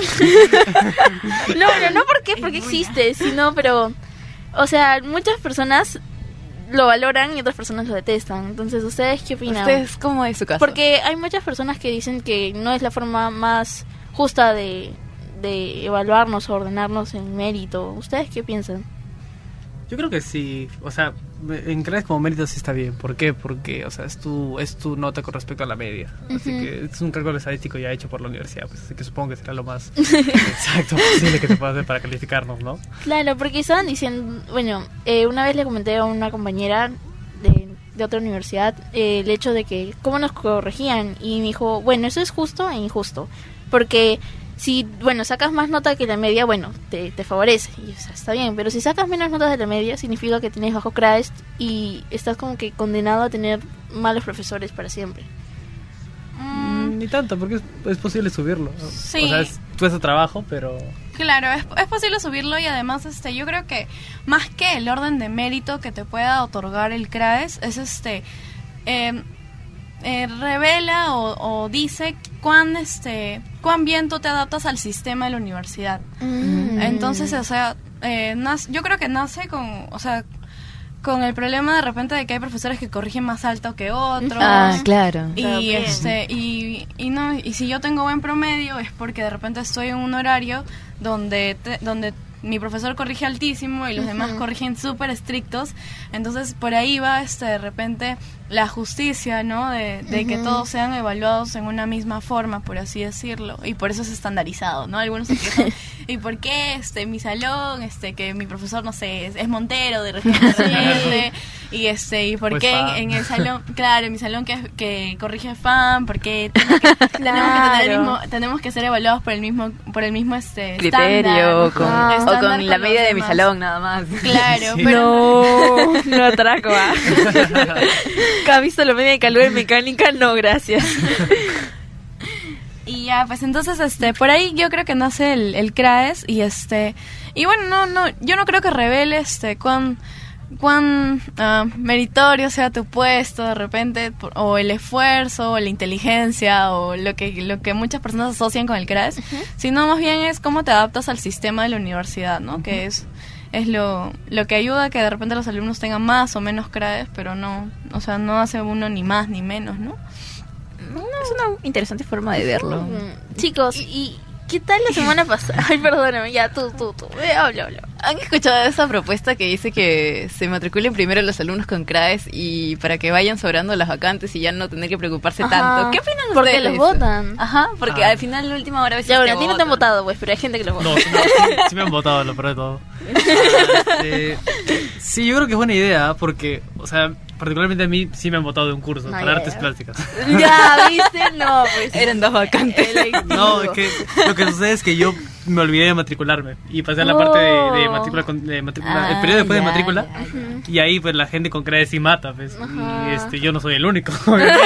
no porque existe, sino, pero, o sea, muchas personas lo valoran y otras personas lo detestan. Entonces, ¿ustedes qué opinan? ¿Ustedes cómo es su caso? Porque hay muchas personas que dicen que no es la forma más justa de evaluarnos o ordenarnos en mérito. ¿Ustedes qué piensan? Yo creo que sí, o sea, en CRAES como mérito sí está bien. ¿Por qué? Porque, o sea, es tu nota con respecto a la media. Así que es un cálculo estadístico ya hecho por la universidad, pues así que supongo que será lo más exacto posible que se pueda hacer para calificarnos, ¿no? Claro, porque estaban diciendo, bueno, una vez le comenté a una compañera de otra universidad el hecho de que cómo nos corregían, y me dijo, bueno, eso es justo e injusto, porque si, bueno, sacas más nota que la media, bueno, te favorece, y, o sea, está bien, pero si sacas menos notas de la media, significa que tienes bajo CRAES y estás como que condenado a tener malos profesores para siempre. Ni tanto, porque es posible subirlo, ¿no? Sí. O sea, es tu trabajo, pero... Claro, es posible subirlo, y además yo creo que más que el orden de mérito que te pueda otorgar el CRAES, es revela o dice cuán bien tú te adaptas al sistema de la universidad. Entonces, o sea, yo creo que nace con el problema de repente de que hay profesores que corrigen más alto que otros. Claro. Y y si yo tengo buen promedio es porque de repente estoy en un horario donde mi profesor corrige altísimo y los demás corrigen súper estrictos. Entonces por ahí va de repente la justicia, ¿no? De que todos sean evaluados en una misma forma, por así decirlo, y por eso es estandarizado, ¿no? Algunos se quejan, ¿y por qué mi salón, que mi profesor, no sé, es Montero de repente, y por qué en el salón, claro, en mi salón que corrige FAM, porque tenemos que ser evaluados por el mismo criterio, estándar, o con la media de mi salón nada más. Claro, pero no atraco, ¿ha visto la media de calor en mecánica? No, gracias. Y ya, pues entonces, por ahí yo creo que nace el CRAES, y bueno, yo no creo que revele, cuán meritorio sea tu puesto de repente, o el esfuerzo, o la inteligencia, o lo que muchas personas asocian con el CRAES, sino más bien es cómo te adaptas al sistema de la universidad, ¿no? Que es lo que ayuda a que de repente los alumnos tengan más o menos CRAES, pero no hace uno ni más ni menos, ¿no? Es una interesante forma de verlo. Chicos, ¿y qué tal la semana pasada? Ay, perdóname, ya, tú. Habla. ¿Han escuchado esa propuesta que dice que se matriculen primero los alumnos con CRAES y para que vayan sobrando las vacantes y ya no tener que preocuparse tanto? ¿Qué opinan ustedes? Porque los votan. Ajá, porque al final la última hora a veces ya, bueno, a ti no te han votado, pues, pero hay gente que los vota. No, sí me han votado, lo peor de todo. Sí, yo creo que es buena idea, porque, o sea, particularmente a mí sí me han votado de un curso para artes plásticas. Ya, ¿viste? No, pues eran 2 vacantes. No, es que lo que sucede es que yo me olvidé de matricularme y pasé a la parte de matrícula, el periodo después de matrícula, y ahí pues la gente con crees y mata, pues, y yo no soy el único,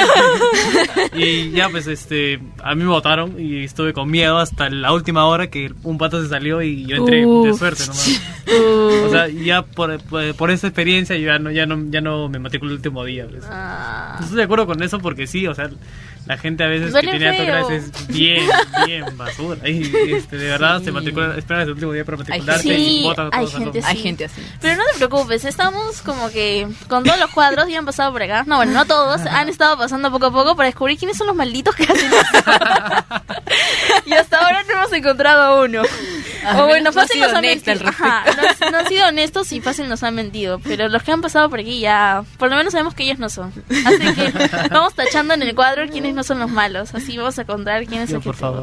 y ya pues a mí me votaron y estuve con miedo hasta la última hora que un pato se salió y yo entré de suerte nomás. O sea, ya por esa experiencia yo ya no me matriculé el último día, pues. Estoy de acuerdo con eso porque sí, o sea, la gente a veces que tiene autocracia es bien basura. Y de verdad se matricula, esperan el último día para matricularse y votan a todos. Hay gente así. Pero no te preocupes, estamos como que con todos los cuadros ya han pasado por acá. No, bueno, no todos, han estado pasando poco a poco para descubrir quiénes son los malditos que hacen eso. Y hasta ahora no hemos encontrado a uno. O bueno, fácil nos han mentido. No han sido honestos y fácil nos han mentido. Pero los que han pasado por aquí ya, por lo menos sabemos que ellos no son. Así que vamos tachando en el cuadro quiénes no son los malos. Así vamos a encontrar quién es el que por favor.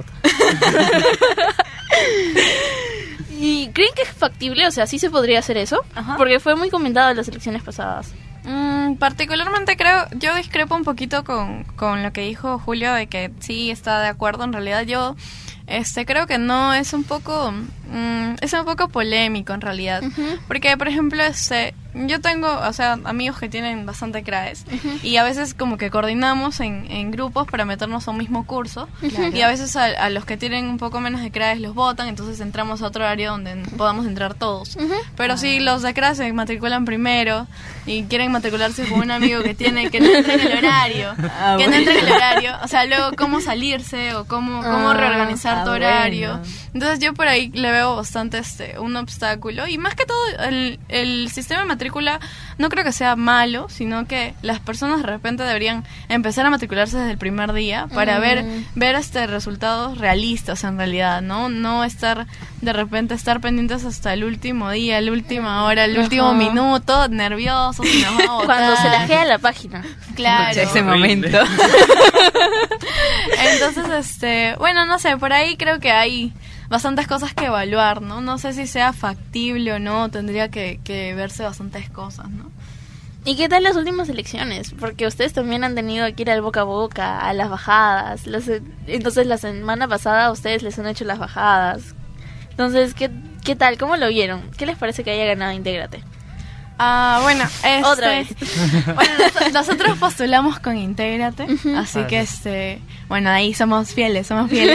¿Y creen que es factible? O sea, ¿sí se podría hacer eso? Porque fue muy comentado en las elecciones pasadas. Particularmente yo discrepo un poquito con lo que dijo Julio, de que sí está de acuerdo. En realidad yo creo que no, es un poco polémico en realidad. Porque, por ejemplo, yo tengo, o sea, amigos que tienen bastante CRAES y a veces como que coordinamos en grupos para meternos a un mismo curso. Y a veces a los que tienen un poco menos de CRAES los votan, entonces entramos a otro área donde podamos entrar todos. Pero si los de CRAES se matriculan primero y quieren matricularse con un amigo que no entre en el horario, no entre en el horario, o sea, luego cómo salirse o cómo reorganizar tu horario. Bueno. Entonces yo por ahí le veo bastante un obstáculo, y más que todo el sistema de matrícula no creo que sea malo, sino que las personas de repente deberían empezar a matricularse desde el primer día para ver resultados realistas en realidad, no estar de repente pendientes hasta el último día, la última hora, el último minuto, nerviosos, y nos va a votar. Cuando se lajea la página. Claro. Ese momento. Entonces, bueno, no sé, por ahí creo que hay bastantes cosas que evaluar, ¿no? No sé si sea factible o no, tendría que verse bastantes cosas, ¿no? ¿Y qué tal las últimas elecciones? Porque ustedes también han tenido que ir al boca a boca, a las bajadas. Entonces la semana pasada a ustedes les han hecho las bajadas. Entonces, ¿qué tal? ¿Cómo lo vieron? ¿Qué les parece que haya ganado Intégrate? Bueno, otra vez. Bueno, nosotros postulamos con Intégrate, así que bueno, ahí somos fieles.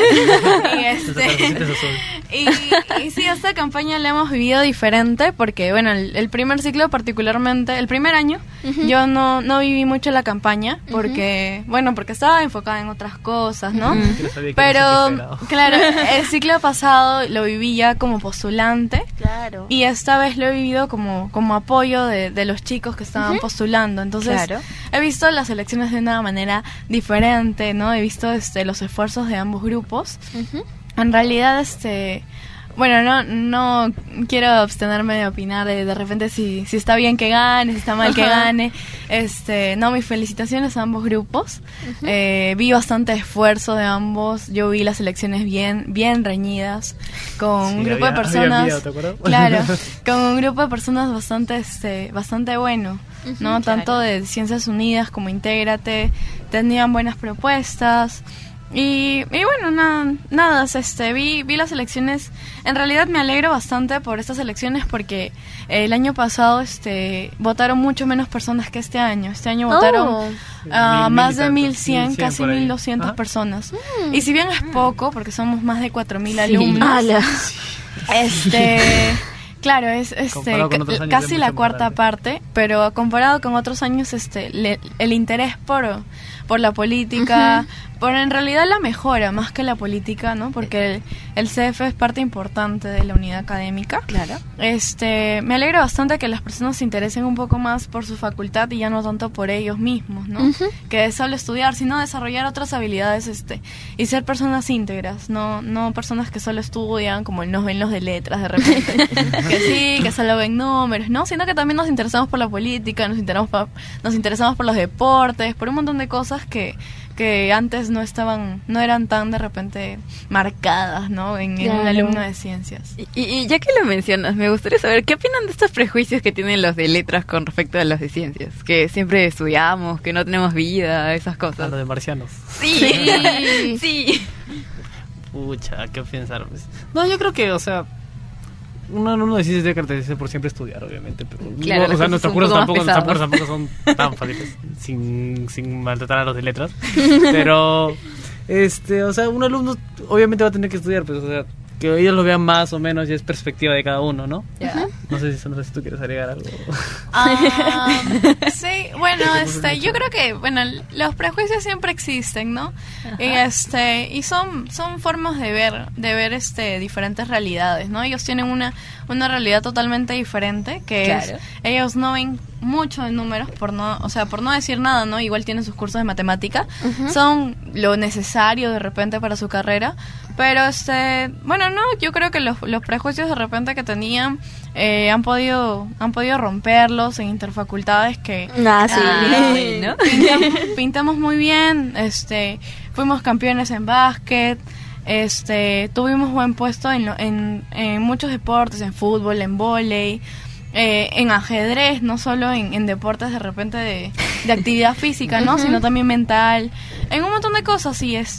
Y sí, esta campaña la hemos vivido diferente porque, bueno, el primer ciclo particularmente, el primer año, yo no viví mucho la campaña porque, bueno, porque estaba enfocada en otras cosas, ¿no? Pero, claro, el ciclo pasado lo viví ya como postulante. Claro. Y esta vez lo he vivido como apoyo de los chicos que estaban postulando. Entonces, he visto las elecciones de una manera diferente, ¿no? He visto los esfuerzos de ambos grupos. En realidad, bueno, no quiero abstenerme de opinar de repente si está bien que gane, si está mal que gane. No, mis felicitaciones a ambos grupos. Vi bastante esfuerzo de ambos. Yo vi las elecciones bien reñidas con un grupo de personas. Miedo, ¿te acuerdas? Claro, con un grupo de personas bastante bueno, ¿no? Tanto de Ciencias Unidas como Intégrate tenían buenas propuestas. Y bueno, nada, vi las elecciones. En realidad me alegro bastante por estas elecciones porque el año pasado votaron mucho menos personas que este año. Este año votaron más de 1.100, casi 1.200 personas. Y si bien es poco, porque somos más de 4.000 alumnos, claro, es casi la cuarta parte, pero comparado con otros años, el interés por la política, por en realidad la mejora más que la política, ¿no? Porque el CF es parte importante de la unidad académica. Claro. Me alegra bastante que las personas se interesen un poco más por su facultad y ya no tanto por ellos mismos, ¿no? Que es solo estudiar, sino desarrollar otras habilidades, y ser personas íntegras, no personas que solo estudian como nos ven los de letras de repente, que sí, que solo ven números, ¿no? Sino que también nos interesamos por la política, nos interesamos por los deportes, por un montón de cosas que antes no eran tan de repente marcadas, ¿no? En un alumno de ciencias. Y ya que lo mencionas, me gustaría saber qué opinan de estos prejuicios que tienen los de letras con respecto a los de ciencias, que siempre estudiamos, que no tenemos vida, esas cosas. Los de marcianos. Sí. Pucha, ¿qué pensar? Pues? No, yo creo que, o sea, un alumno de ciencias debe caracterizarse por siempre estudiar, obviamente, pero claro, no, o sea, nuestros cursos tampoco son tan fáciles, sin maltratar a los de letras, pero, o sea, un alumno obviamente va a tener que estudiar, pues, o sea, que ellos lo vean más o menos ya es perspectiva de cada uno, ¿no? Yeah. No sé si Sandra, si tú quieres agregar algo. Sí, bueno, yo creo que, bueno, los prejuicios siempre existen, ¿no? Y son formas de ver diferentes realidades, ¿no? Ellos tienen una realidad totalmente diferente, que claro. Ellos no ven mucho de números por no decir nada, ¿no? Igual tienen sus cursos de matemática, son lo necesario de repente para su carrera, pero bueno, no, yo creo que los prejuicios de repente que tenían han podido romperlos en interfacultades que ¿no? pintamos muy bien, fuimos campeones en básquet, tuvimos buen puesto en muchos deportes, en fútbol, en vóley, en ajedrez, no solo en deportes de repente de actividad física, ¿no? Sino también mental, en un montón de cosas.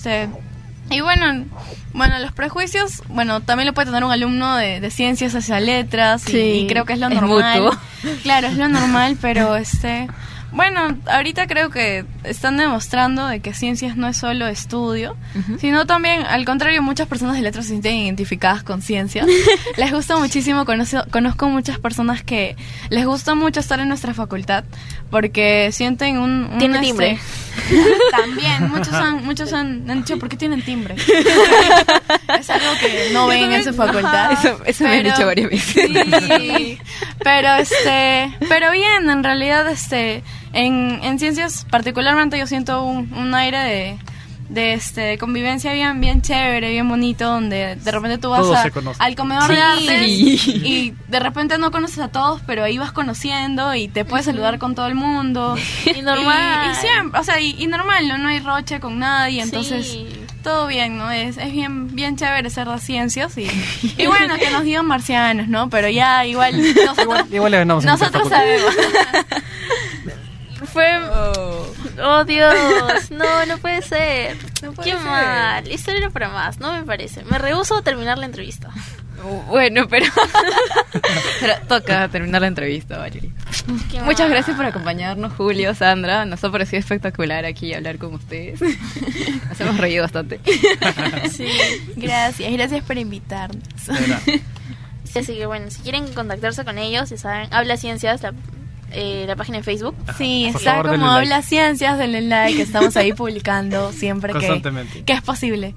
Y bueno, los prejuicios, bueno, también lo puede tener un alumno de ciencias hacia letras, y creo que es lo normal. Mutuo. Claro, es lo normal, pero bueno, ahorita creo que están demostrando de que ciencias no es solo estudio, sino también, al contrario, muchas personas de letras se sienten identificadas con ciencias. Les gusta muchísimo, conozco muchas personas que les gusta mucho estar en nuestra facultad, porque sienten ¿Tiene timbre? También, muchos han dicho, ¿por qué tienen timbre? Es algo que no ven en su facultad. Eso me han dicho varias veces. Sí, pero bien, en realidad, en ciencias particularmente yo siento un aire de convivencia bien chévere, bien bonito, donde de repente tú vas al comedor de artes y de repente no conoces a todos, pero ahí vas conociendo y te puedes saludar con todo el mundo. Y normal. Y siempre, o sea, y normal, no hay roche con nadie, entonces todo bien, ¿no? Es bien chévere ser de ciencias y bueno, que nos digan marcianos, ¿no? Pero ya igual nosotros sabemos. Oh Dios, no puede ser. Qué mal, historia era para más, no me parece. Me rehúso a terminar la entrevista. Bueno, pero toca terminar la entrevista, Valeria. Muchas gracias por acompañarnos, Julio, Sandra. Nos ha parecido espectacular aquí hablar con ustedes. Nos hemos reído bastante. Sí, gracias por invitarnos. Así que bueno, si quieren contactarse con ellos, ya saben, Habla Ciencias, la página en Facebook. Sí, está favor, como Habla like. Ciencias, denle like, que estamos ahí publicando siempre que es posible.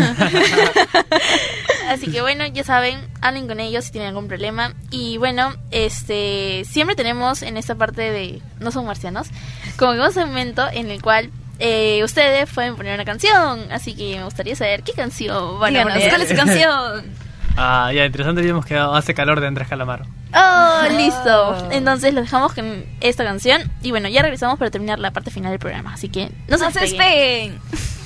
Así que bueno, ya saben, hablen con ellos si tienen algún problema. Y bueno, siempre tenemos en esta parte de No Son Marcianos como un segmento en el cual ustedes pueden poner una canción. Así que me gustaría saber qué canción van a poner. ¿Cuál es su canción? Ya, interesante, habíamos quedado Hace Calor de Andrés Calamaro. Oh, listo. Entonces lo dejamos con esta canción. Y bueno, ya regresamos para terminar la parte final del programa. Así que no se despeguen.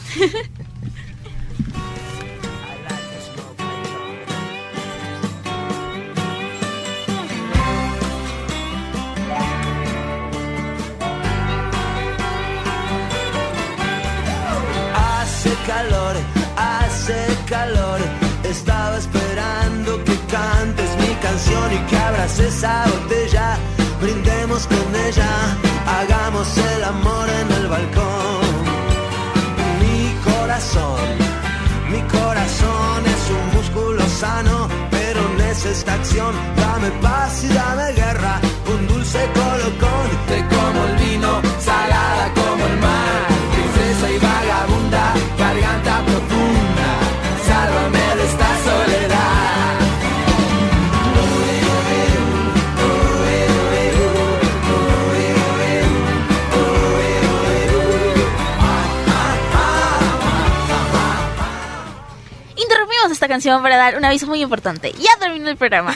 Hace calor. Estaba esperando que cantes mi canción y que abras esa botella. Brindemos con ella, hagamos el amor en el balcón. Mi corazón es un músculo sano, pero necesita acción. Dame paz y dame guerra, un dulce colocón. Te como el vino, salada como el mar. Princesa y vagabunda, garganta profunda. Sálvame de esta soledad. Interrumpimos esta canción para dar un aviso muy importante. Ya terminó el programa.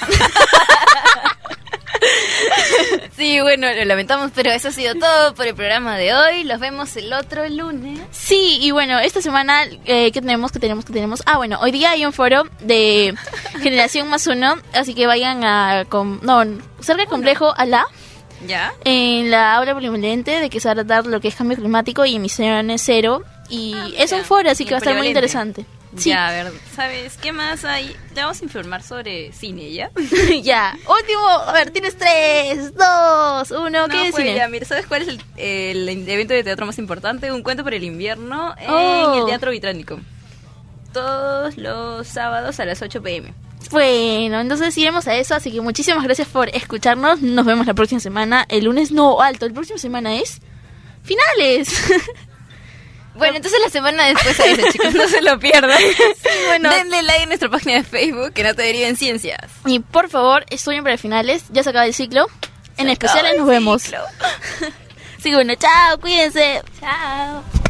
Sí, bueno, lo lamentamos, pero eso ha sido todo por el programa de hoy. Los vemos el otro lunes. Sí, y bueno, esta semana, ¿qué tenemos? Ah, bueno, hoy día hay un foro de Generación Más Uno, así que vayan cerca del complejo ALA. ¿Ya? En la aula polivalente de que se va a tratar lo que es cambio climático y emisiones cero. Y es un foro, así que va a estar muy interesante. Sí. Ya, a ver, ¿sabes qué más hay? Te vamos a informar sobre cine, ¿ya? Ya, último, a ver, tienes 3, 2, 1, ¿qué pues cine? ya, mira, ¿sabes cuál es el evento de teatro más importante? Un cuento para el invierno en el Teatro Vitránico. Todos los sábados a las 8 p.m. Bueno, entonces iremos a eso, así que muchísimas gracias por escucharnos. Nos vemos la próxima semana. El lunes no, alto, la próxima semana es finales. Bueno, entonces la semana después a eso, chicos, no se lo pierdan. Sí, bueno. Denle like a nuestra página de Facebook, que no te deriven ciencias. Y por favor, estudien para finales. Ya se acaba el ciclo. En especiales nos vemos. Sí, bueno, chao, cuídense. Chao.